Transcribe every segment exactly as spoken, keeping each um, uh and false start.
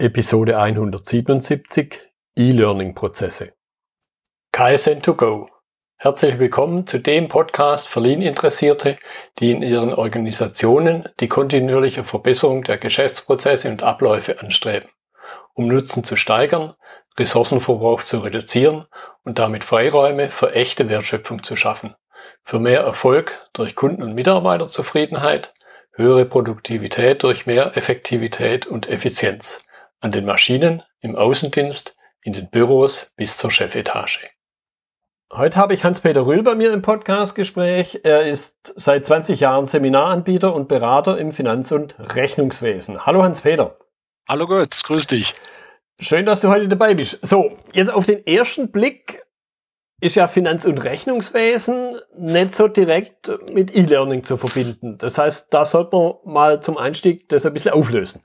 Episode hundertsiebenundsiebzig E-Learning-Prozesse. K S N to go. Herzlich willkommen zu dem Podcast für Lean-Interessierte, die in ihren Organisationen die kontinuierliche Verbesserung der Geschäftsprozesse und Abläufe anstreben, um Nutzen zu steigern, Ressourcenverbrauch zu reduzieren und damit Freiräume für echte Wertschöpfung zu schaffen, für mehr Erfolg durch Kunden- und Mitarbeiterzufriedenheit, höhere Produktivität durch mehr Effektivität und Effizienz an den Maschinen, im Außendienst, in den Büros bis zur Chefetage. Heute habe ich Hans-Peter Rühl bei mir im Podcastgespräch. Er ist seit zwanzig Jahren Seminaranbieter und Berater im Finanz- und Rechnungswesen. Hallo Hans-Peter. Hallo Götz, grüß dich. Schön, dass du heute dabei bist. So, jetzt auf den ersten Blick ist ja Finanz- und Rechnungswesen nicht so direkt mit E-Learning zu verbinden. Das heißt, da sollte man mal zum Einstieg das ein bisschen auflösen.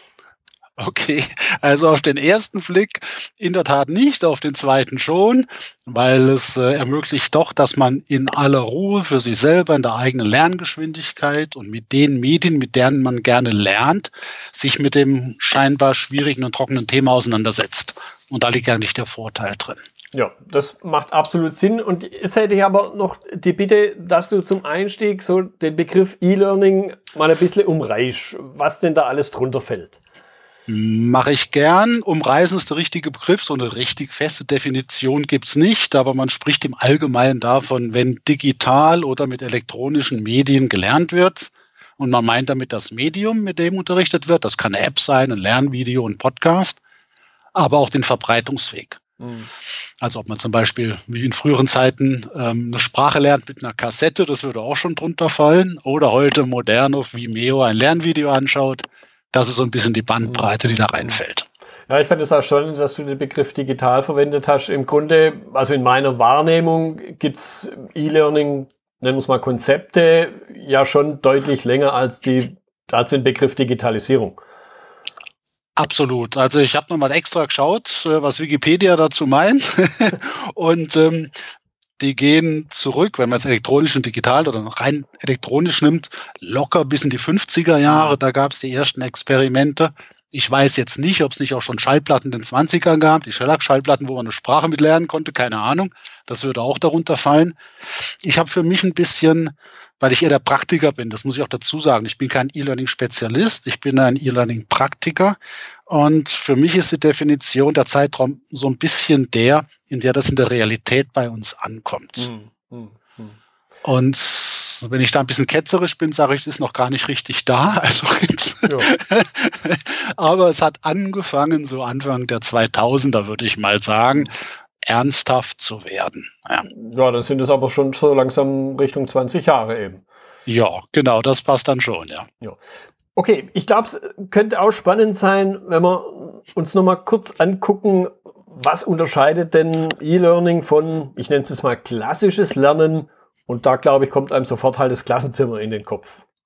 Okay, also auf den ersten Blick in der Tat nicht, auf den zweiten schon, weil es äh, ermöglicht doch, dass man in aller Ruhe für sich selber in der eigenen Lerngeschwindigkeit und mit den Medien, mit denen man gerne lernt, sich mit dem scheinbar schwierigen und trockenen Thema auseinandersetzt. Und da liegt eigentlich der Vorteil drin. Ja, das macht absolut Sinn. Und jetzt hätte ich aber noch die Bitte, dass du zum Einstieg so den Begriff E-Learning mal ein bisschen umreißt, was denn da alles drunter fällt. Mache ich gern. Umreißen ist der richtige Begriff. So eine richtig feste Definition gibt's nicht, aber man spricht im Allgemeinen davon, wenn digital oder mit elektronischen Medien gelernt wird und man meint damit das Medium, mit dem unterrichtet wird. Das kann eine App sein, ein Lernvideo, ein Podcast, aber auch den Verbreitungsweg. Mhm. Also ob man zum Beispiel wie in früheren Zeiten ähm, eine Sprache lernt mit einer Kassette, das würde auch schon drunter fallen. Oder heute modern auf Vimeo ein Lernvideo anschaut. Das ist so ein bisschen die Bandbreite, die da reinfällt. Ja, ich fand es auch schon, dass du den Begriff digital verwendet hast. Im Grunde, also in meiner Wahrnehmung gibt's E-Learning, nennen wir es mal Konzepte, ja schon deutlich länger als, die, als den Begriff Digitalisierung. Absolut. Also ich habe nochmal extra geschaut, was Wikipedia dazu meint. Und ähm, die gehen zurück, wenn man es elektronisch und digital oder rein elektronisch nimmt, locker bis in die fünfziger Jahre. Da gab es die ersten Experimente. Ich weiß jetzt nicht, ob es nicht auch schon Schallplatten in den zwanzigern gab, die Shellac-Schallplatten, wo man eine Sprache mit lernen konnte, keine Ahnung. Das würde auch darunter fallen. Ich habe für mich ein bisschen, weil ich eher der Praktiker bin, das muss ich auch dazu sagen, ich bin kein E-Learning-Spezialist, ich bin ein E-Learning-Praktiker. Und für mich ist die Definition der Zeitraum so ein bisschen der, in der das in der Realität bei uns ankommt. Hm, hm, hm. Und wenn ich da ein bisschen ketzerisch bin, sage ich, es ist noch gar nicht richtig da. Also ja. Aber es hat angefangen, so Anfang der zweitausender, würde ich mal sagen, ernsthaft zu werden. Ja, ja, dann sind es aber schon so langsam Richtung zwanzig Jahre eben. Ja, genau, das passt dann schon, ja. Ja. Okay, ich glaube, es könnte auch spannend sein, wenn wir uns nochmal kurz angucken, was unterscheidet denn E-Learning von, ich nenne es jetzt mal klassisches Lernen, und da, glaube ich, kommt einem sofort halt das Klassenzimmer in den Kopf.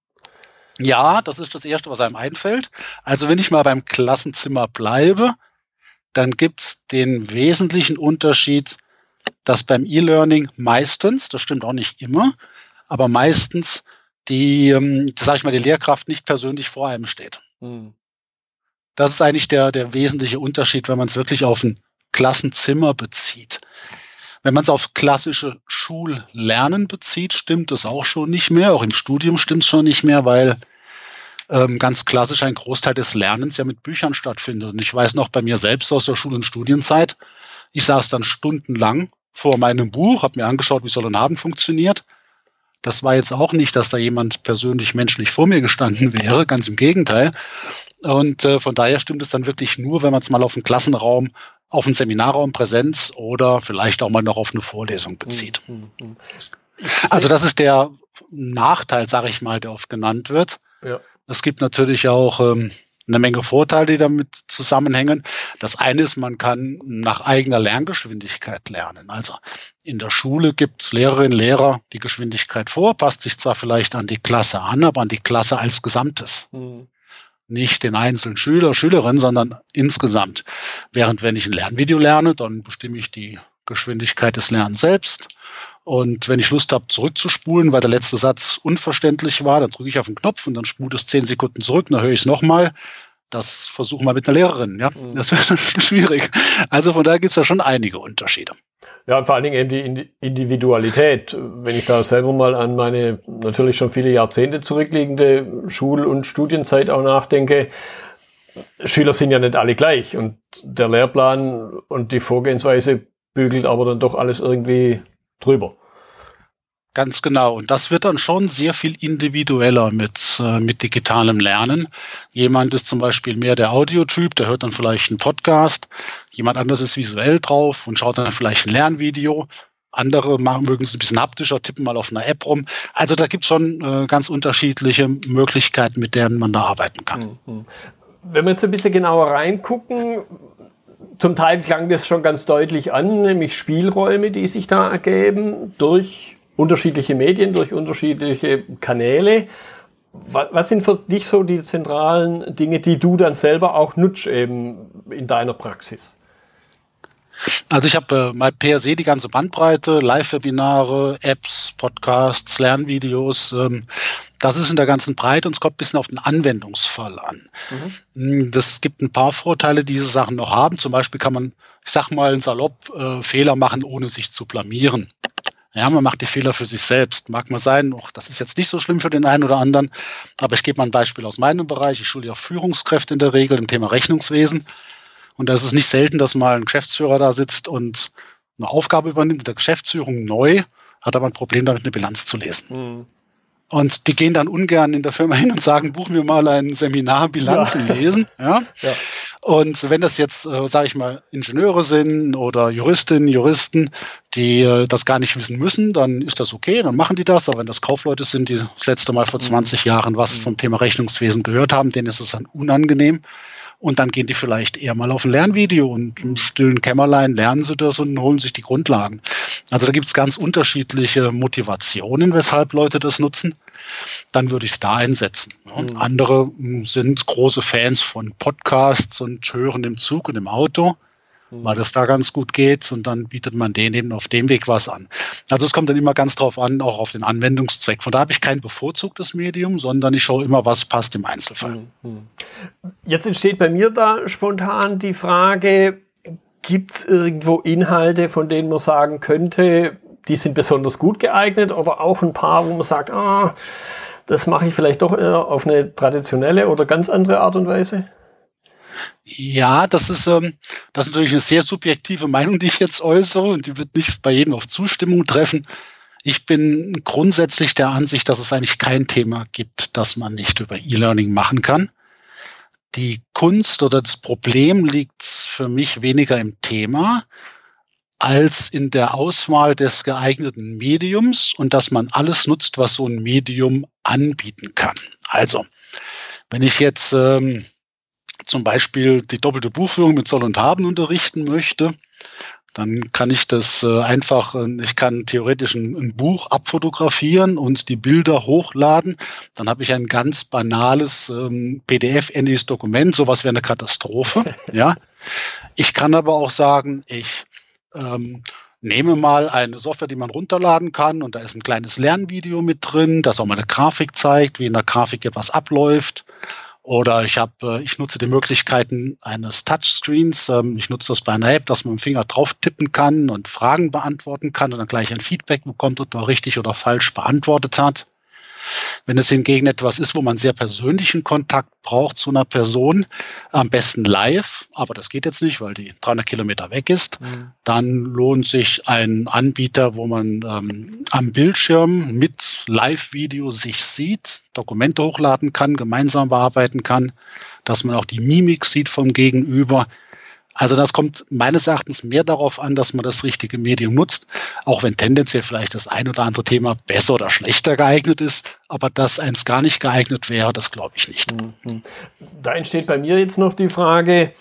Ja, das ist das Erste, was einem einfällt. Also wenn ich mal beim Klassenzimmer bleibe, dann gibt's den wesentlichen Unterschied, dass beim E-Learning meistens, das stimmt auch nicht immer, aber meistens die, sag ich mal, die Lehrkraft nicht persönlich vor einem steht. Hm. Das ist eigentlich der, der wesentliche Unterschied, wenn man es wirklich auf ein Klassenzimmer bezieht. Wenn man es auf klassische Schullernen bezieht, stimmt das auch schon nicht mehr. Auch im Studium stimmt es schon nicht mehr, weil ähm, ganz klassisch ein Großteil des Lernens ja mit Büchern stattfindet. Und ich weiß noch bei mir selbst aus der Schul- und Studienzeit, ich saß dann stundenlang vor meinem Buch, habe mir angeschaut, wie so ein Abend funktioniert. Das war jetzt auch nicht, dass da jemand persönlich menschlich vor mir gestanden wäre, ganz im Gegenteil. Und äh, von daher stimmt es dann wirklich nur, wenn man es mal auf einen Klassenraum, auf einen Seminarraum Präsenz oder vielleicht auch mal noch auf eine Vorlesung bezieht. Also das ist der Nachteil, sage ich mal, der oft genannt wird. Ja. Es gibt natürlich auch ähm, eine Menge Vorteile, die damit zusammenhängen. Das eine ist, man kann nach eigener Lerngeschwindigkeit lernen. Also in der Schule gibt es Lehrerinnen und Lehrer die Geschwindigkeit vor, passt sich zwar vielleicht an die Klasse an, aber an die Klasse als Gesamtes. Mhm. Nicht den einzelnen Schüler, Schülerin, sondern insgesamt. Während wenn ich ein Lernvideo lerne, dann bestimme ich die Geschwindigkeit des Lernens selbst. Und wenn ich Lust habe, zurückzuspulen, weil der letzte Satz unverständlich war, dann drücke ich auf den Knopf und dann spult es zehn Sekunden zurück, dann höre ich es nochmal. Das versuchen wir mit einer Lehrerin, ja. Das wäre schwierig. Also von daher gibt es da schon einige Unterschiede. Ja, und vor allen Dingen eben die Individualität. Wenn ich da selber mal an meine natürlich schon viele Jahrzehnte zurückliegende Schul- und Studienzeit auch nachdenke, Schüler sind ja nicht alle gleich und der Lehrplan und die Vorgehensweise bügelt aber dann doch alles irgendwie drüber. Ganz genau. Und das wird dann schon sehr viel individueller mit, äh, mit digitalem Lernen. Jemand ist zum Beispiel mehr der Audiotyp, der hört dann vielleicht einen Podcast. Jemand anderes ist visuell drauf und schaut dann vielleicht ein Lernvideo. Andere machen, mögen es ein bisschen haptischer, tippen mal auf einer App rum. Also da gibt es schon äh, ganz unterschiedliche Möglichkeiten, mit denen man da arbeiten kann. Mhm. Wenn wir jetzt ein bisschen genauer reingucken, zum Teil klang das schon ganz deutlich an, nämlich Spielräume, die sich da ergeben durch unterschiedliche Medien, durch unterschiedliche Kanäle. Was sind für dich so die zentralen Dinge, die du dann selber auch nutzt eben in deiner Praxis? Also ich habe äh, mal per se die ganze Bandbreite, Live-Webinare, Apps, Podcasts, Lernvideos. Ähm, das ist in der ganzen Breite und es kommt ein bisschen auf den Anwendungsfall an. Mhm. Das gibt ein paar Vorteile, die diese Sachen noch haben. Zum Beispiel kann man, ich sag mal salopp, äh, Fehler machen, ohne sich zu blamieren. Ja, man macht die Fehler für sich selbst. Mag mal sein, auch das ist jetzt nicht so schlimm für den einen oder anderen, aber ich gebe mal ein Beispiel aus meinem Bereich. Ich schule ja Führungskräfte in der Regel im Thema Rechnungswesen. Und da ist es nicht selten, dass mal ein Geschäftsführer da sitzt und eine Aufgabe übernimmt mit der Geschäftsführung neu, hat aber ein Problem damit, eine Bilanz zu lesen. Mhm. Und die gehen dann ungern in der Firma hin und sagen, buchen wir mal ein Seminar Bilanzen ja. lesen. Ja? Ja. Und wenn das jetzt, äh, sage ich mal, Ingenieure sind oder Juristinnen, Juristen, die äh, das gar nicht wissen müssen, dann ist das okay, dann machen die das. Aber wenn das Kaufleute sind, die das letzte Mal vor zwanzig Jahren was vom Thema Rechnungswesen gehört haben, denen ist es dann unangenehm. Und dann gehen die vielleicht eher mal auf ein Lernvideo und im stillen Kämmerlein lernen sie das und holen sich die Grundlagen. Also da gibt es ganz unterschiedliche Motivationen, weshalb Leute das nutzen. Dann würde ich es da einsetzen. Und mhm. andere sind große Fans von Podcasts und hören im Zug und im Auto, mhm. weil das da ganz gut geht. Und dann bietet man denen eben auf dem Weg was an. Also es kommt dann immer ganz drauf an, auch auf den Anwendungszweck. Von da habe ich kein bevorzugtes Medium, sondern ich schaue immer, was passt im Einzelfall. Mhm. Jetzt entsteht bei mir da spontan die Frage, gibt es irgendwo Inhalte, von denen man sagen könnte, die sind besonders gut geeignet oder auch ein paar, wo man sagt, ah, das mache ich vielleicht doch eher auf eine traditionelle oder ganz andere Art und Weise? Ja, das ist, ähm, das ist natürlich eine sehr subjektive Meinung, die ich jetzt äußere und die wird nicht bei jedem auf Zustimmung treffen. Ich bin grundsätzlich der Ansicht, dass es eigentlich kein Thema gibt, das man nicht über E-Learning machen kann. Die Kunst oder das Problem liegt für mich weniger im Thema als in der Auswahl des geeigneten Mediums und dass man alles nutzt, was so ein Medium anbieten kann. Also, wenn ich jetzt ähm, zum Beispiel die doppelte Buchführung mit Soll und Haben unterrichten möchte, dann kann ich das äh, einfach, äh, ich kann theoretisch ein, ein Buch abfotografieren und die Bilder hochladen. Dann habe ich ein ganz banales ähm, P D F-ähnliches Dokument. Sowas wäre eine Katastrophe. Ja. Ich kann aber auch sagen, ich ähm, nehme mal eine Software, die man runterladen kann und da ist ein kleines Lernvideo mit drin, das auch mal eine Grafik zeigt, wie in der Grafik etwas abläuft. Oder ich habe, ich nutze die Möglichkeiten eines Touchscreens. Ich nutze das bei einer App, dass man mit dem Finger drauf tippen kann und Fragen beantworten kann und dann gleich ein Feedback bekommt, ob man richtig oder falsch beantwortet hat. Wenn es hingegen etwas ist, wo man sehr persönlichen Kontakt braucht zu einer Person, am besten live, aber das geht jetzt nicht, weil die dreihundert Kilometer weg ist, mhm. dann lohnt sich ein Anbieter, wo man ähm, am Bildschirm mit Live-Video sich sieht, Dokumente hochladen kann, gemeinsam bearbeiten kann, dass man auch die Mimik sieht vom Gegenüber. Also das kommt meines Erachtens mehr darauf an, dass man das richtige Medium nutzt, auch wenn tendenziell vielleicht das ein oder andere Thema besser oder schlechter geeignet ist, aber dass eins gar nicht geeignet wäre, das glaube ich nicht. Da entsteht bei mir jetzt noch die Frage,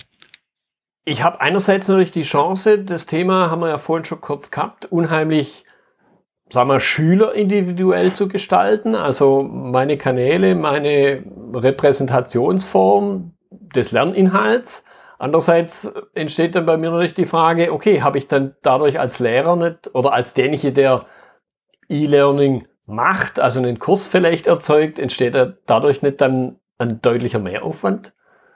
ich habe einerseits natürlich die Chance, das Thema haben wir ja vorhin schon kurz gehabt, unheimlich, sagen wir, Schüler individuell zu gestalten, also meine Kanäle, meine Repräsentationsform des Lerninhalts. Andererseits entsteht dann bei mir natürlich die Frage, okay, habe ich dann dadurch als Lehrer nicht oder als derjenige, der E-Learning macht, also einen Kurs vielleicht erzeugt, entsteht dadurch nicht dann ein deutlicher Mehraufwand?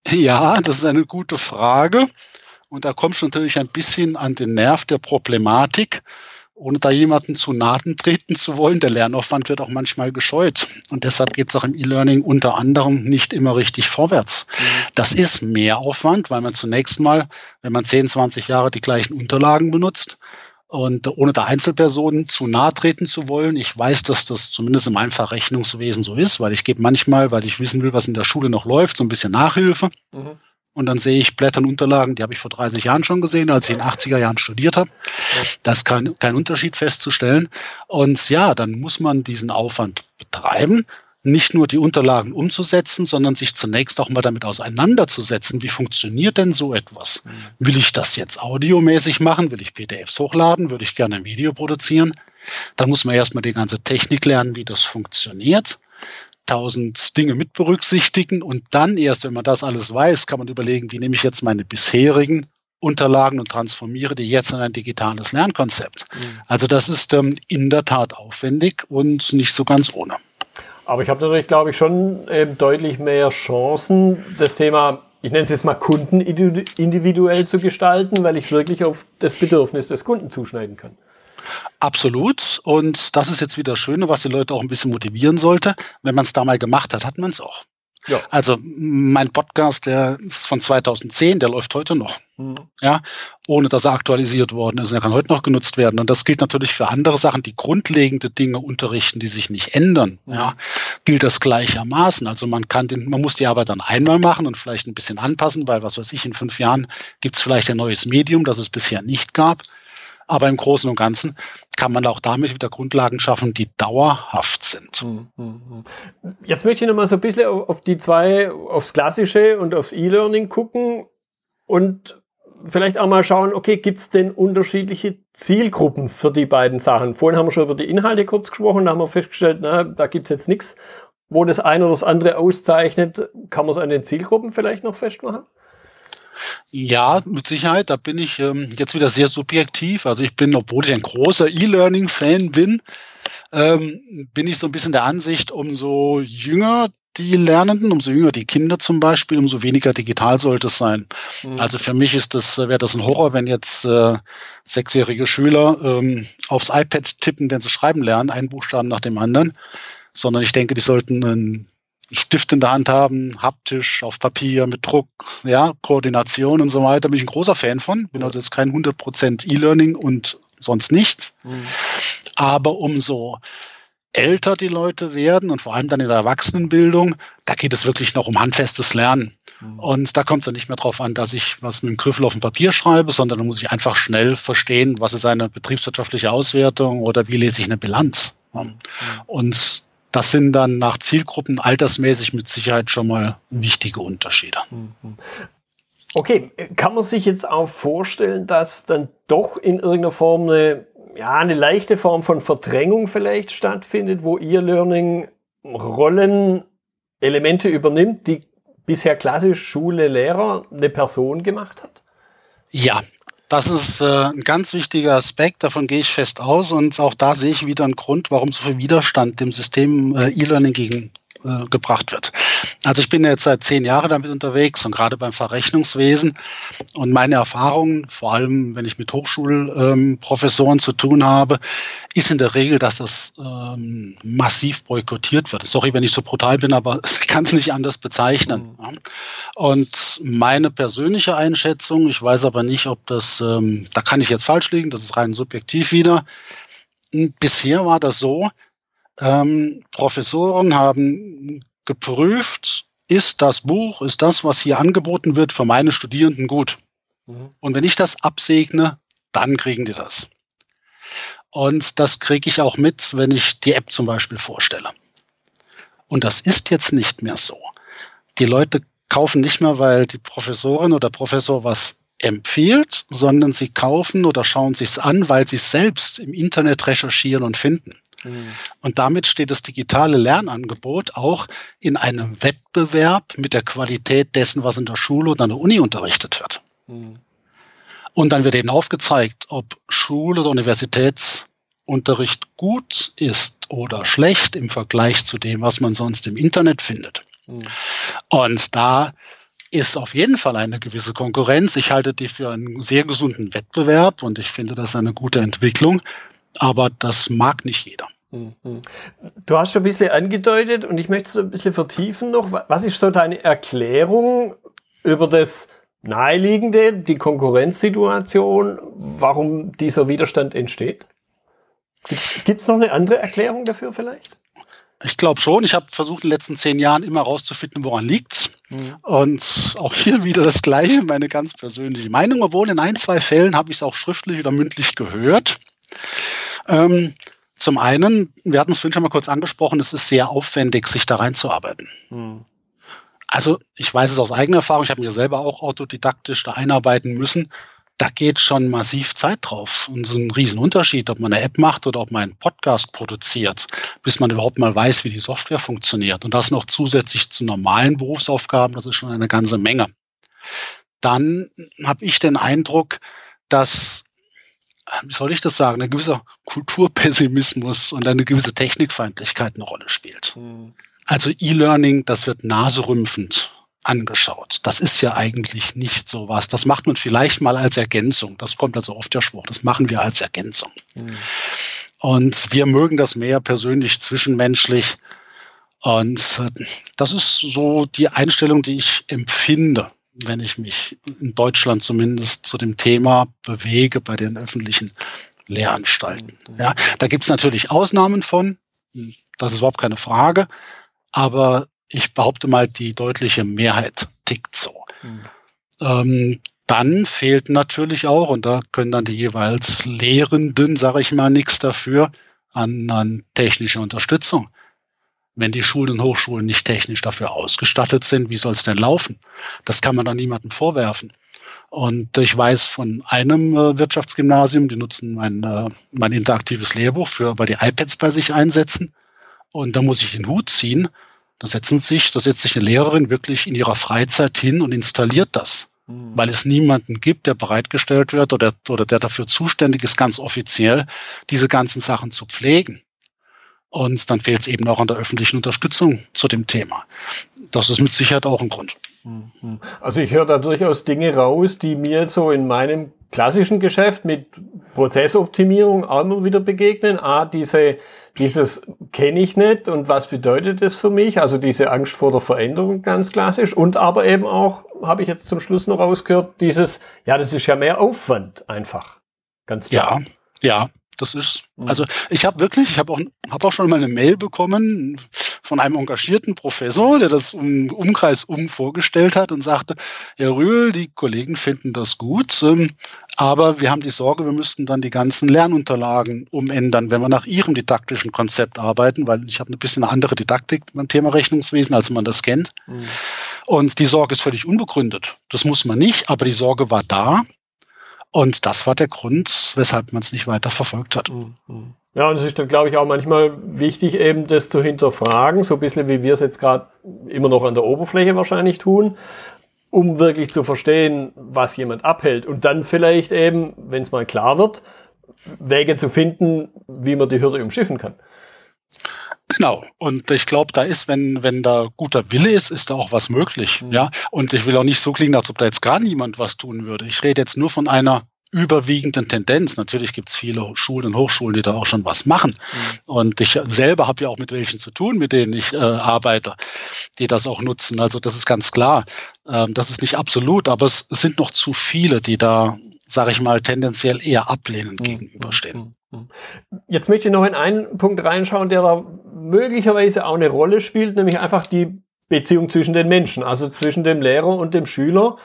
Ja, das ist eine gute Frage. Und da kommst du natürlich ein bisschen an den Nerv der Problematik, ohne da jemanden zu nahe treten zu wollen. Der Lernaufwand wird auch manchmal gescheut. Und deshalb geht es auch im E-Learning unter anderem nicht immer richtig vorwärts. Mhm. Das ist Mehraufwand, weil man zunächst mal, wenn man zehn, zwanzig Jahre die gleichen Unterlagen benutzt, und ohne der Einzelpersonen zu nahe treten zu wollen, ich weiß, dass das zumindest in meinem Fach Rechnungswesen so ist, weil ich gebe manchmal, weil ich wissen will, was in der Schule noch läuft, so ein bisschen Nachhilfe. Mhm. Und dann sehe ich Blätter und Unterlagen, die habe ich vor dreißig Jahren schon gesehen, als ich in den achtziger Jahren studiert habe. Da ist kein, kein Unterschied festzustellen. Und ja, dann muss man diesen Aufwand betreiben, nicht nur die Unterlagen umzusetzen, sondern sich zunächst auch mal damit auseinanderzusetzen. Wie funktioniert denn so etwas? Mhm. Will ich das jetzt audiomäßig machen? Will ich P D Fs hochladen? Würde ich gerne ein Video produzieren? Dann muss man erstmal die ganze Technik lernen, wie das funktioniert. Tausend Dinge mit berücksichtigen und dann erst, wenn man das alles weiß, kann man überlegen, wie nehme ich jetzt meine bisherigen Unterlagen und transformiere die jetzt in ein digitales Lernkonzept. Mhm. Also das ist ähm, in der Tat aufwendig und nicht so ganz ohne. Aber ich habe natürlich, glaube ich, schon ähm, deutlich mehr Chancen, das Thema, ich nenne es jetzt mal Kunden individuell zu gestalten, weil ich es wirklich auf das Bedürfnis des Kunden zuschneiden kann. Absolut. Und das ist jetzt wieder das Schöne, was die Leute auch ein bisschen motivieren sollte. Wenn man es da mal gemacht hat, hat man es auch. Ja. Also mein Podcast, der ist von zweitausendzehn, der läuft heute noch. Mhm. Ja, ohne dass er aktualisiert worden ist. Er kann heute noch genutzt werden. Und das gilt natürlich für andere Sachen, die grundlegende Dinge unterrichten, die sich nicht ändern. Mhm. Ja, gilt das gleichermaßen. Also man kann den, man muss die Arbeit dann einmal machen und vielleicht ein bisschen anpassen, weil was weiß ich, in fünf Jahren gibt es vielleicht ein neues Medium, das es bisher nicht gab. Aber im Großen und Ganzen kann man auch damit wieder Grundlagen schaffen, die dauerhaft sind. Jetzt möchte ich noch mal so ein bisschen auf die zwei, aufs Klassische und aufs E-Learning gucken und vielleicht auch mal schauen, okay, gibt es denn unterschiedliche Zielgruppen für die beiden Sachen? Vorhin haben wir schon über die Inhalte kurz gesprochen, da haben wir festgestellt, na, da gibt es jetzt nichts, wo das eine oder das andere auszeichnet. Kann man es an den Zielgruppen vielleicht noch festmachen? Ja, mit Sicherheit. Da bin ich ähm, jetzt wieder sehr subjektiv. Also ich bin, obwohl ich ein großer E-Learning-Fan bin, ähm, bin ich so ein bisschen der Ansicht, umso jünger die Lernenden, umso jünger die Kinder zum Beispiel, umso weniger digital sollte es sein. Mhm. Also für mich ist das, wäre das ein Horror, wenn jetzt äh, sechsjährige Schüler ähm, aufs iPad tippen, wenn sie schreiben lernen, einen Buchstaben nach dem anderen, sondern ich denke, die sollten ein Stift in der Hand haben, haptisch, auf Papier, mit Druck, ja, Koordination und so weiter. Bin ich ein großer Fan von. Bin also jetzt kein hundert Prozent E-Learning und sonst nichts. Mhm. Aber umso älter die Leute werden und vor allem dann in der Erwachsenenbildung, da geht es wirklich noch um handfestes Lernen. Mhm. Und da kommt es dann nicht mehr drauf an, dass ich was mit dem Griffel auf dem Papier schreibe, sondern da muss ich einfach schnell verstehen, was ist eine betriebswirtschaftliche Auswertung oder wie lese ich eine Bilanz. Mhm. Und das sind dann nach Zielgruppen altersmäßig mit Sicherheit schon mal wichtige Unterschiede. Okay, kann man sich jetzt auch vorstellen, dass dann doch in irgendeiner Form eine, ja, eine leichte Form von Verdrängung vielleicht stattfindet, wo E-Learning Rollen, Elemente übernimmt, die bisher klassisch Schule, Lehrer eine Person gemacht hat? Ja. Das ist äh, ein ganz wichtiger Aspekt, davon gehe ich fest aus und auch da sehe ich wieder einen Grund, warum so viel Widerstand dem System äh, E-Learning gegen äh, gebracht wird. Also ich bin jetzt seit zehn Jahren damit unterwegs und gerade beim Fach Rechnungswesen und meine Erfahrungen, vor allem wenn ich mit Hochschulprofessoren ähm, zu tun habe, ist in der Regel, dass das ähm, massiv boykottiert wird. Sorry, wenn ich so brutal bin, aber ich kann es nicht anders bezeichnen. Mhm. Und meine persönliche Einschätzung, ich weiß aber nicht, ob das, ähm, da kann ich jetzt falsch liegen, das ist rein subjektiv wieder. Bisher war das so, ähm, Professoren haben geprüft, ist das Buch, ist das, was hier angeboten wird, für meine Studierenden gut. Mhm. Und wenn ich das absegne, dann kriegen die das. Und das kriege ich auch mit, wenn ich die App zum Beispiel vorstelle. Und das ist jetzt nicht mehr so. Die Leute kaufen nicht mehr, weil die Professorin oder Professor was empfiehlt, sondern sie kaufen oder schauen sich's an, weil sie es selbst im Internet recherchieren und finden. Mhm. Und damit steht das digitale Lernangebot auch in einem Wettbewerb mit der Qualität dessen, was in der Schule oder an der Uni unterrichtet wird. Mhm. Und dann wird eben aufgezeigt, ob Schule- oder Universitätsunterricht gut ist oder schlecht im Vergleich zu dem, was man sonst im Internet findet. Mhm. Und da ist auf jeden Fall eine gewisse Konkurrenz. Ich halte die für einen sehr gesunden Wettbewerb und ich finde das eine gute Entwicklung, aber das mag nicht jeder. Du hast schon ein bisschen angedeutet und ich möchte es ein bisschen vertiefen noch. Was ist so deine Erklärung über das Naheliegende, die Konkurrenzsituation, warum dieser Widerstand entsteht? Gibt es noch eine andere Erklärung dafür vielleicht? Ich glaube schon. Ich habe versucht in den letzten zehn Jahren immer herauszufinden, woran liegt's. Mhm. Und auch hier wieder das Gleiche, meine ganz persönliche Meinung. Obwohl in ein, zwei Fällen habe ich es auch schriftlich oder mündlich gehört. Ähm, Zum einen, wir hatten es vorhin schon mal kurz angesprochen, es ist sehr aufwendig, sich da reinzuarbeiten. Hm. Also ich weiß es aus eigener Erfahrung, ich habe mir selber auch autodidaktisch da einarbeiten müssen. Da geht schon massiv Zeit drauf. Und so ein Riesenunterschied, ob man eine App macht oder ob man einen Podcast produziert, bis man überhaupt mal weiß, wie die Software funktioniert. Und das noch zusätzlich zu normalen Berufsaufgaben, das ist schon eine ganze Menge. Dann habe ich den Eindruck, dass wie soll ich das sagen, ein gewisser Kulturpessimismus und eine gewisse Technikfeindlichkeit eine Rolle spielt. Mhm. Also E-Learning, das wird naserümpfend angeschaut. Das ist ja eigentlich nicht so was. Das macht man vielleicht mal als Ergänzung. Das kommt also oft der Spruch. Das machen wir als Ergänzung. Mhm. Und wir mögen das mehr persönlich, zwischenmenschlich. Und das ist so die Einstellung, die ich empfinde, wenn ich mich in Deutschland zumindest zu dem Thema bewege bei den öffentlichen Lehranstalten. Ja, da gibt es natürlich Ausnahmen von, das ist überhaupt keine Frage, aber ich behaupte mal, die deutliche Mehrheit tickt so. Mhm. Ähm, dann fehlt natürlich auch, und da können dann die jeweils Lehrenden, sage ich mal, nichts dafür, an, an technischer Unterstützung. Wenn die Schulen und Hochschulen nicht technisch dafür ausgestattet sind, wie soll es denn laufen? Das kann man dann niemandem vorwerfen. Und ich weiß von einem äh, Wirtschaftsgymnasium, die nutzen mein, äh, mein interaktives Lehrbuch, für, weil die iPads bei sich einsetzen. Und da muss ich den Hut ziehen. Da setzen sich, da setzt sich eine Lehrerin wirklich in ihrer Freizeit hin und installiert das. Mhm. Weil es niemanden gibt, der bereitgestellt wird oder, oder der dafür zuständig ist, ganz offiziell diese ganzen Sachen zu pflegen. Und dann fehlt es eben auch an der öffentlichen Unterstützung zu dem Thema. Das ist mit Sicherheit auch ein Grund. Also ich höre da durchaus Dinge raus, die mir so in meinem klassischen Geschäft mit Prozessoptimierung auch immer wieder begegnen. A, diese, dieses kenne ich nicht und was bedeutet das für mich? Also diese Angst vor der Veränderung, ganz klassisch. Und aber eben auch, habe ich jetzt zum Schluss noch rausgehört, dieses, ja, das ist ja mehr Aufwand einfach. Ganz klar. Ja, ja. Das ist, also ich habe wirklich, ich habe auch, hab auch schon mal eine Mail bekommen von einem engagierten Professor, der das im Umkreis um vorgestellt hat und sagte, Herr Rühl, die Kollegen finden das gut, ähm, aber wir haben die Sorge, wir müssten dann die ganzen Lernunterlagen umändern, wenn wir nach Ihrem didaktischen Konzept arbeiten, weil ich habe ein bisschen eine andere Didaktik beim Thema Rechnungswesen, als man das kennt. Mhm. Und die Sorge ist völlig unbegründet. Das muss man nicht, aber die Sorge war da. Und das war der Grund, weshalb man es nicht weiter verfolgt hat. Ja, und es ist dann, glaube ich, auch manchmal wichtig, eben das zu hinterfragen, so ein bisschen wie wir es jetzt gerade immer noch an der Oberfläche wahrscheinlich tun, um wirklich zu verstehen, was jemand abhält. Und dann vielleicht eben, wenn es mal klar wird, Wege zu finden, wie man die Hürde umschiffen kann. Genau. Und ich glaube, da ist, wenn, wenn da guter Wille ist, ist da auch was möglich. Mhm. Ja. Und ich will auch nicht so klingen, als ob da jetzt gar niemand was tun würde. Ich rede jetzt nur von einer überwiegenden Tendenz. Natürlich gibt es viele Schulen und Hochschulen, die da auch schon was machen. Mhm. Und ich selber habe ja auch mit welchen zu tun, mit denen ich äh, arbeite, die das auch nutzen. Also das ist ganz klar. Ähm, das ist nicht absolut, aber es, es sind noch zu viele, die da, sage ich mal, tendenziell eher ablehnend mhm. gegenüberstehen. Jetzt möchte ich noch in einen Punkt reinschauen, der da möglicherweise auch eine Rolle spielt, nämlich einfach die Beziehung zwischen den Menschen, also zwischen dem Lehrer und dem Schüler.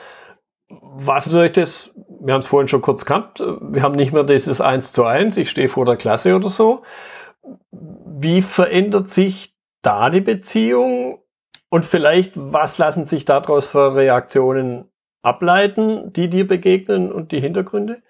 Was soll das, wir haben es vorhin schon kurz gehabt, wir haben nicht mehr dieses eins zu eins, ich stehe vor der Klasse oder so. Wie verändert sich da die Beziehung und vielleicht, was lassen sich daraus für Reaktionen ableiten, die dir begegnen und die Hintergründe?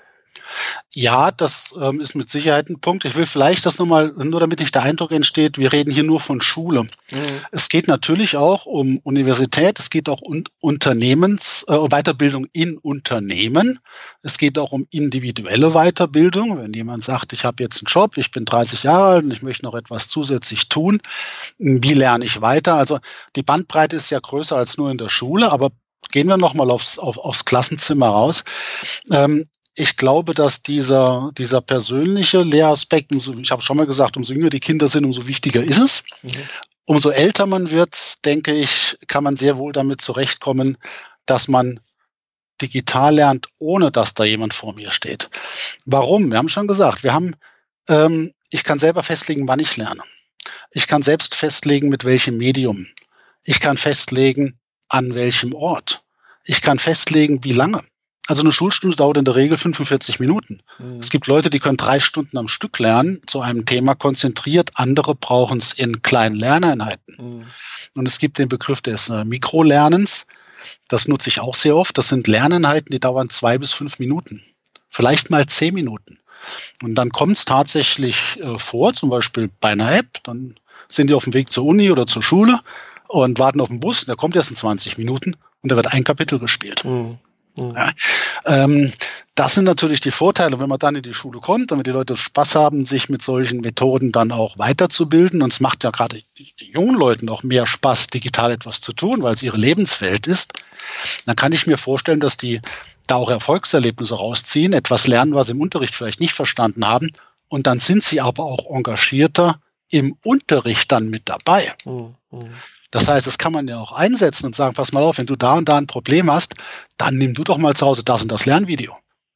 Ja, das ähm, ist mit Sicherheit ein Punkt. Ich will vielleicht das nochmal, nur damit nicht der Eindruck entsteht, wir reden hier nur von Schule. Mhm. Es geht natürlich auch um Universität, es geht auch um Unternehmens, äh, Weiterbildung in Unternehmen. Es geht auch um individuelle Weiterbildung. Wenn jemand sagt, ich habe jetzt einen Job, ich bin dreißig Jahre alt und ich möchte noch etwas zusätzlich tun, wie lerne ich weiter? Also die Bandbreite ist ja größer als nur in der Schule, aber gehen wir nochmal aufs, auf, aufs Klassenzimmer raus. Ähm, ich glaube, dass dieser, dieser persönliche Lehraspekt, umso, ich habe schon mal gesagt, umso jünger die Kinder sind, umso wichtiger ist es. Mhm. Umso älter man wird, denke ich, kann man sehr wohl damit zurechtkommen, dass man digital lernt, ohne dass da jemand vor mir steht. Warum? Wir haben schon gesagt, wir haben, ähm, ich kann selber festlegen, wann ich lerne. Ich kann selbst festlegen, mit welchem Medium. Ich kann festlegen, an welchem Ort. Ich kann festlegen, wie lange. Also eine Schulstunde dauert in der Regel fünfundvierzig Minuten. Mhm. Es gibt Leute, die können drei Stunden am Stück lernen, zu einem Thema konzentriert. Andere brauchen es in kleinen Lerneinheiten. Mhm. Und es gibt den Begriff des äh, Mikrolernens. Das nutze ich auch sehr oft. Das sind Lerneinheiten, die dauern zwei bis fünf Minuten. Vielleicht mal zehn Minuten. Und dann kommt es tatsächlich äh, vor, zum Beispiel bei einer App, dann sind die auf dem Weg zur Uni oder zur Schule und warten auf den Bus, der kommt erst in zwanzig Minuten und da wird ein Kapitel gespielt. Mhm. Mhm. Ja, ähm, das sind natürlich die Vorteile, wenn man dann in die Schule kommt, damit die Leute Spaß haben, sich mit solchen Methoden dann auch weiterzubilden. Und es macht ja gerade jungen Leuten auch mehr Spaß, digital etwas zu tun, weil es ihre Lebenswelt ist. Dann kann ich mir vorstellen, dass die da auch Erfolgserlebnisse rausziehen, etwas lernen, was sie im Unterricht vielleicht nicht verstanden haben. Und dann sind sie aber auch engagierter im Unterricht dann mit dabei. Mhm. Das heißt, das kann man ja auch einsetzen und sagen, pass mal auf, wenn du da und da ein Problem hast, dann nimm du doch mal zu Hause das und das Lernvideo.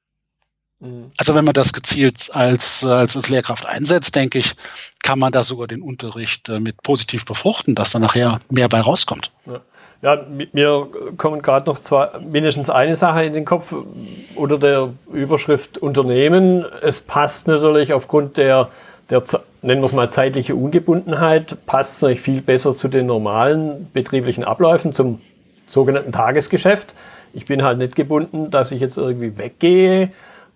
Mhm. Also wenn man das gezielt als, als, als Lehrkraft einsetzt, denke ich, kann man da sogar den Unterricht mit positiv befruchten, dass da nachher mehr bei rauskommt. Ja. Ja, mir kommen gerade noch zwei, mindestens eine Sache in den Kopf unter der Überschrift Unternehmen. Es passt natürlich aufgrund der, der nennen wir es mal zeitliche Ungebundenheit, passt es natürlich viel besser zu den normalen betrieblichen Abläufen, zum sogenannten Tagesgeschäft. Ich bin halt nicht gebunden, dass ich jetzt irgendwie weggehe,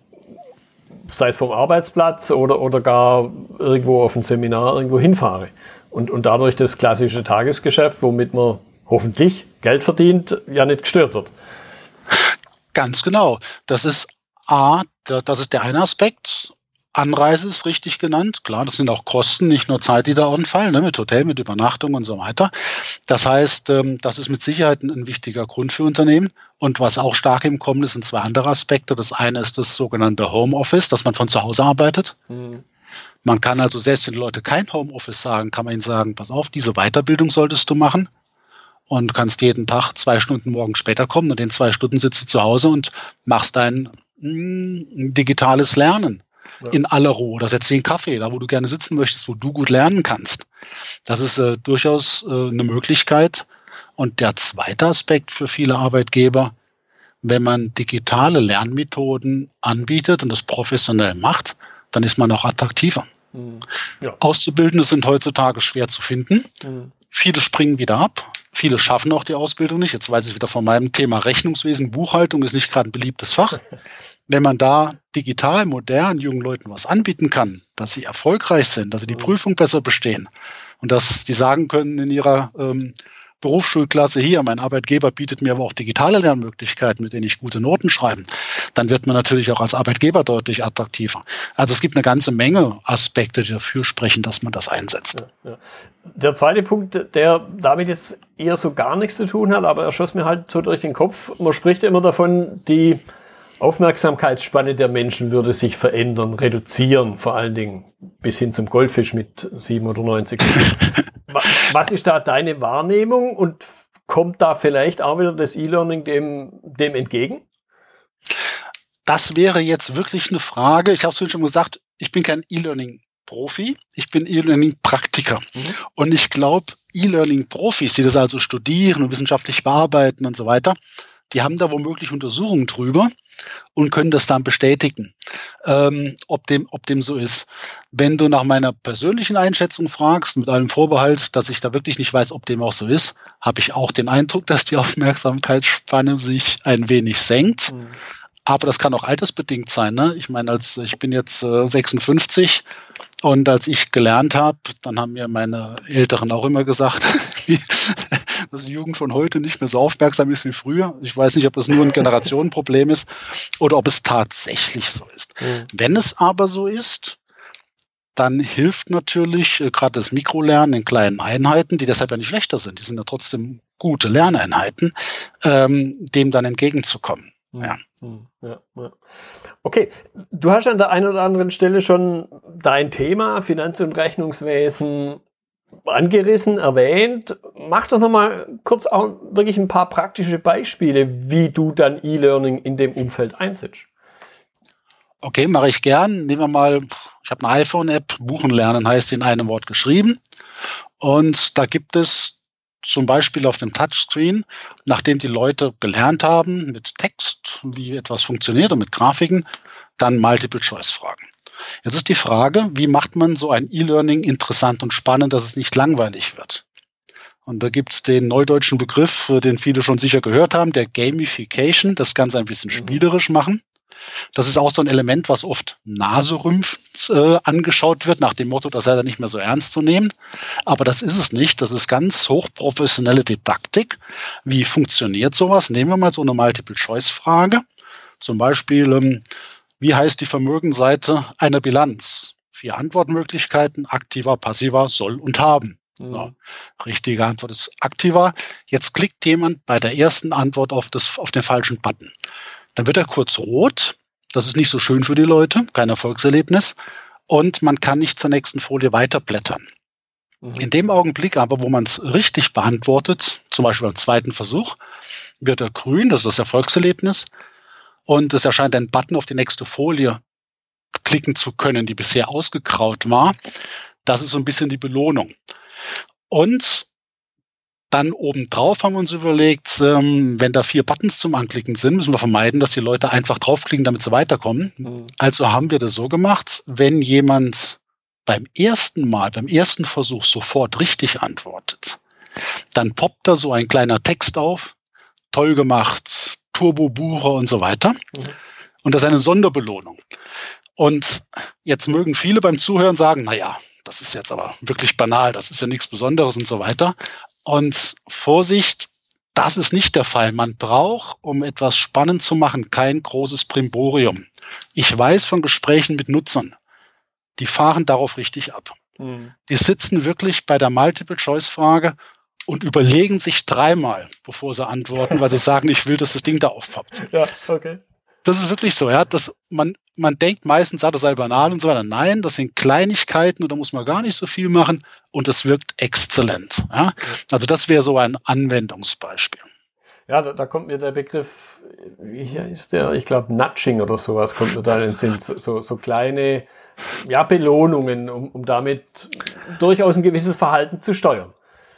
sei es vom Arbeitsplatz oder, oder gar irgendwo auf ein Seminar irgendwo hinfahre. Und, und dadurch das klassische Tagesgeschäft, womit man hoffentlich Geld verdient, ja nicht gestört wird. Ganz genau. Das ist A, das ist der eine Aspekt. Anreise ist richtig genannt. Klar, das sind auch Kosten, nicht nur Zeit, die da anfallen, ne, mit Hotel, mit Übernachtung und so weiter. Das heißt, das ist mit Sicherheit ein wichtiger Grund für Unternehmen. Und was auch stark im Kommen ist, sind zwei andere Aspekte. Das eine ist das sogenannte Homeoffice, dass man von zu Hause arbeitet. Mhm. Man kann also, selbst wenn die Leute kein Homeoffice sagen, kann man ihnen sagen, pass auf, diese Weiterbildung solltest du machen. Und du kannst jeden Tag zwei Stunden morgen später kommen und in zwei Stunden sitzt du zu Hause und machst dein mh, digitales Lernen ja. in aller Ruhe. Oder setzt dir einen Kaffee, da wo du gerne sitzen möchtest, wo du gut lernen kannst. Das ist äh, durchaus äh, eine Möglichkeit. Und der zweite Aspekt für viele Arbeitgeber, wenn man digitale Lernmethoden anbietet und das professionell macht, dann ist man auch attraktiver. Mhm. Ja. Auszubildende sind heutzutage schwer zu finden. Mhm. Viele springen wieder ab. Viele schaffen auch die Ausbildung nicht. Jetzt weiß ich wieder von meinem Thema Rechnungswesen. Buchhaltung ist nicht gerade ein beliebtes Fach. Wenn man da digital, modern jungen Leuten was anbieten kann, dass sie erfolgreich sind, dass sie die Prüfung besser bestehen und dass die sagen können in ihrer ähm, Berufsschulklasse, hier, mein Arbeitgeber bietet mir aber auch digitale Lernmöglichkeiten, mit denen ich gute Noten schreibe, dann wird man natürlich auch als Arbeitgeber deutlich attraktiver. Also es gibt eine ganze Menge Aspekte, die dafür sprechen, dass man das einsetzt. Ja, ja. Der zweite Punkt, der damit jetzt eher so gar nichts zu tun hat, aber er schoss mir halt so durch den Kopf. Man spricht immer davon, die Aufmerksamkeitsspanne der Menschen würde sich verändern, reduzieren, vor allen Dingen bis hin zum Goldfisch mit sieben oder neun Sekunden. Was ist da deine Wahrnehmung und kommt da vielleicht auch wieder das E-Learning dem, dem entgegen? Das wäre jetzt wirklich eine Frage. Ich habe es schon gesagt, ich bin kein E-Learning-Profi, ich bin E-Learning-Praktiker. Mhm. Und ich glaube, E-Learning-Profis, die das also studieren und wissenschaftlich bearbeiten und so weiter, die haben da womöglich Untersuchungen drüber und können das dann bestätigen, ähm, ob dem, ob dem so ist. Wenn du nach meiner persönlichen Einschätzung fragst, mit einem Vorbehalt, dass ich da wirklich nicht weiß, ob dem auch so ist, habe ich auch den Eindruck, dass die Aufmerksamkeitsspanne sich ein wenig senkt. Mhm. Aber das kann auch altersbedingt sein. Ne? Ich meine, als ich bin jetzt äh, sechsundfünfzig und als ich gelernt habe, dann haben mir meine Älteren auch immer gesagt, dass die Jugend von heute nicht mehr so aufmerksam ist wie früher. Ich weiß nicht, ob das nur ein Generationenproblem ist oder ob es tatsächlich so ist. Mhm. Wenn es aber so ist, dann hilft natürlich äh, gerade das Mikrolernen in kleinen Einheiten, die deshalb ja nicht schlechter sind. Die sind ja trotzdem gute Lerneinheiten, ähm, dem dann entgegenzukommen. Hm. Ja. Ja, ja. Okay, du hast an der einen oder anderen Stelle schon dein Thema Finanz- und Rechnungswesen angerissen, erwähnt. Mach doch nochmal kurz auch wirklich ein paar praktische Beispiele, wie du dann E-Learning in dem Umfeld einsetzt. Okay, mache ich gern. Nehmen wir mal, ich habe eine iPhone-App, Buchen lernen heißt in einem Wort geschrieben. Und da gibt es zum Beispiel auf dem Touchscreen, nachdem die Leute gelernt haben mit Text, wie etwas funktioniert und mit Grafiken, dann Multiple-Choice-Fragen. Jetzt ist die Frage, wie macht man so ein E-Learning interessant und spannend, dass es nicht langweilig wird? Und da gibt es den neudeutschen Begriff, den viele schon sicher gehört haben, der Gamification, das Ganze ein bisschen spielerisch machen. Das ist auch so ein Element, was oft naserümpfend äh, angeschaut wird, nach dem Motto, das sei dann nicht mehr so ernst zu nehmen. Aber das ist es nicht. Das ist ganz hochprofessionelle Didaktik. Wie funktioniert sowas? Nehmen wir mal so eine Multiple-Choice-Frage. Zum Beispiel, ähm, wie heißt die Vermögensseite einer Bilanz? Vier Antwortmöglichkeiten, aktiver, passiver, soll und haben. Mhm. Ja, richtige Antwort ist aktiver. Jetzt klickt jemand bei der ersten Antwort auf, das, auf den falschen Button. Dann wird er kurz rot. Das ist nicht so schön für die Leute, kein Erfolgserlebnis. Und man kann nicht zur nächsten Folie weiterblättern. Mhm. In dem Augenblick aber, wo man es richtig beantwortet, zum Beispiel beim zweiten Versuch, wird er grün, das ist das Erfolgserlebnis. Und es erscheint ein Button, auf die nächste Folie klicken zu können, die bisher ausgegraut war. Das ist so ein bisschen die Belohnung. Und dann obendrauf haben wir uns überlegt, ähm, wenn da vier Buttons zum Anklicken sind, müssen wir vermeiden, dass die Leute einfach draufklicken, damit sie weiterkommen. Mhm. Also haben wir das so gemacht, wenn jemand beim ersten Mal, beim ersten Versuch sofort richtig antwortet, dann poppt da so ein kleiner Text auf, toll gemacht, Turbo-Bucher und so weiter. Mhm. Und das ist eine Sonderbelohnung. Und jetzt mögen viele beim Zuhören sagen, naja, das ist jetzt aber wirklich banal, das ist ja nichts Besonderes und so weiter. Und Vorsicht, das ist nicht der Fall. Man braucht, um etwas spannend zu machen, kein großes Brimborium. Ich weiß von Gesprächen mit Nutzern, die fahren darauf richtig ab. Mhm. Die sitzen wirklich bei der Multiple-Choice-Frage und überlegen sich dreimal, bevor sie antworten, weil sie sagen, ich will, dass das Ding da aufpoppt. Ja, okay. Das ist wirklich so, ja, dass man, man denkt meistens, ah, das sei banal und so weiter. Nein, das sind Kleinigkeiten und da muss man gar nicht so viel machen und es wirkt exzellent. Ja? Also das wäre so ein Anwendungsbeispiel. Ja, da, da kommt mir der Begriff, wie heißt der? Ich glaube, Nudging oder sowas kommt mir da in den Sinn. So, so, so kleine ja, Belohnungen, um, um damit durchaus ein gewisses Verhalten zu steuern.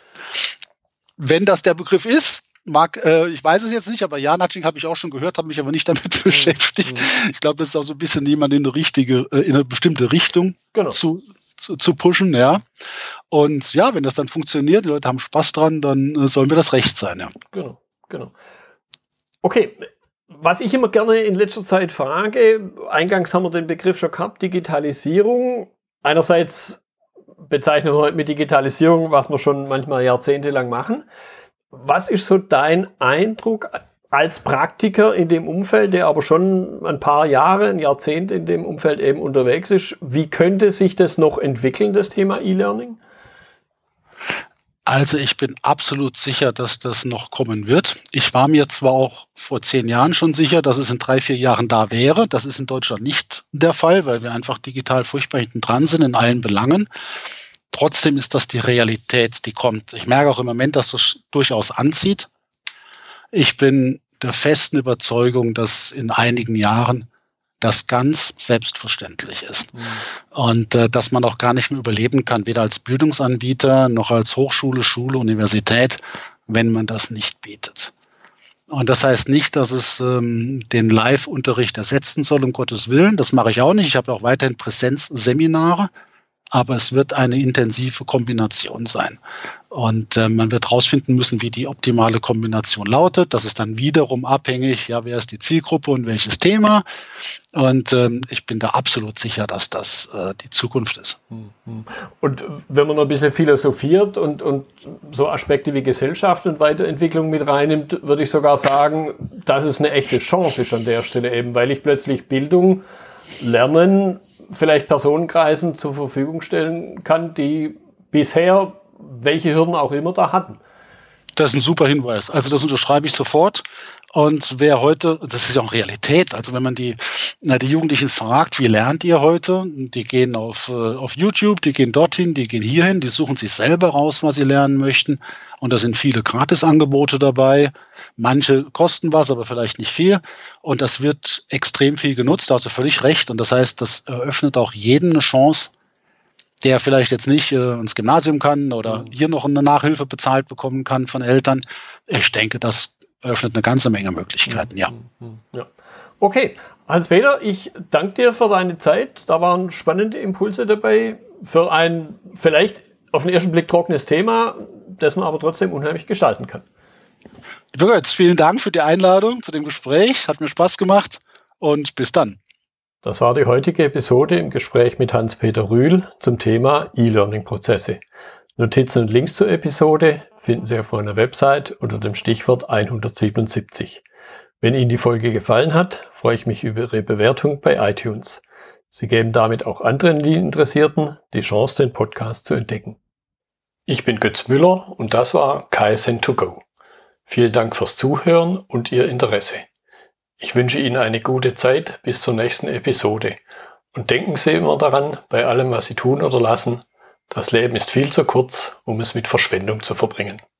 Wenn das der Begriff ist, Mag, äh, ich weiß es jetzt nicht, aber ja, Nudging habe ich auch schon gehört, habe mich aber nicht damit mhm. beschäftigt. Mhm. Ich glaube, das ist auch so ein bisschen jemand in eine richtige, äh, in eine bestimmte Richtung genau. zu, zu, zu pushen, ja. Und ja, wenn das dann funktioniert, die Leute haben Spaß dran, dann äh, soll mir das recht sein, ja. Genau, genau. Okay, was ich immer gerne in letzter Zeit frage, eingangs haben wir den Begriff schon gehabt, Digitalisierung. Einerseits bezeichnen wir heute mit Digitalisierung, was wir schon manchmal jahrzehntelang machen. Was ist so dein Eindruck als Praktiker in dem Umfeld, der aber schon ein paar Jahre, ein Jahrzehnt in dem Umfeld eben unterwegs ist? Wie könnte sich das noch entwickeln, das Thema E-Learning? Also ich bin absolut sicher, dass das noch kommen wird. Ich war mir zwar auch vor zehn Jahren schon sicher, dass es in drei, vier Jahren da wäre. Das ist in Deutschland nicht der Fall, weil wir einfach digital furchtbar hinten dran sind in allen Belangen. Trotzdem ist das die Realität, die kommt. Ich merke auch im Moment, dass es durchaus anzieht. Ich bin der festen Überzeugung, dass in einigen Jahren das ganz selbstverständlich ist. Mhm. Und äh, dass man auch gar nicht mehr überleben kann, weder als Bildungsanbieter noch als Hochschule, Schule, Universität, wenn man das nicht bietet. Und das heißt nicht, dass es ähm, den Live-Unterricht ersetzen soll, um Gottes Willen. Das mache ich auch nicht. Ich habe auch weiterhin Präsenzseminare. Aber es wird eine intensive Kombination sein. Und äh, man wird herausfinden müssen, wie die optimale Kombination lautet. Das ist dann wiederum abhängig, ja, wer ist die Zielgruppe und welches Thema. Und ähm, ich bin da absolut sicher, dass das äh, die Zukunft ist. Und wenn man noch ein bisschen philosophiert und, und so Aspekte wie Gesellschaft und Weiterentwicklung mit reinnimmt, würde ich sogar sagen, dass es eine echte Chance ist an der Stelle eben, weil ich plötzlich Bildung, Lernen, vielleicht Personenkreisen zur Verfügung stellen kann, die bisher welche Hürden auch immer da hatten. Das ist ein super Hinweis. Also das unterschreibe ich sofort. Und wer heute, das ist ja auch Realität, also wenn man die, na, die Jugendlichen fragt, wie lernt ihr heute? Die gehen auf, auf YouTube, die gehen dorthin, die gehen hierhin, die suchen sich selber raus, was sie lernen möchten. Und da sind viele Gratisangebote dabei. Manche kosten was, aber vielleicht nicht viel. Und das wird extrem viel genutzt, da hast du völlig recht. Und das heißt, das eröffnet auch jedem eine Chance, der vielleicht jetzt nicht äh, ins Gymnasium kann oder hier noch eine Nachhilfe bezahlt bekommen kann von Eltern. Ich denke, das eröffnet eine ganze Menge Möglichkeiten, ja. ja. Okay, Hans-Peter, ich danke dir für deine Zeit. Da waren spannende Impulse dabei für ein vielleicht auf den ersten Blick trockenes Thema, das man aber trotzdem unheimlich gestalten kann. Lieber Götz, vielen Dank für die Einladung zu dem Gespräch. Hat mir Spaß gemacht und bis dann. Das war die heutige Episode im Gespräch mit Hans-Peter Rühl zum Thema E-Learning-Prozesse. Notizen und Links zur Episode finden Sie auf meiner Website unter dem Stichwort hundertsiebenundsiebzig. Wenn Ihnen die Folge gefallen hat, freue ich mich über Ihre Bewertung bei iTunes. Sie geben damit auch anderen Lean-Interessierten die Chance, den Podcast zu entdecken. Ich bin Götz Müller und das war K S N to go. Vielen Dank fürs Zuhören und Ihr Interesse. Ich wünsche Ihnen eine gute Zeit bis zur nächsten Episode. Und denken Sie immer daran, bei allem, was Sie tun oder lassen, das Leben ist viel zu kurz, um es mit Verschwendung zu verbringen.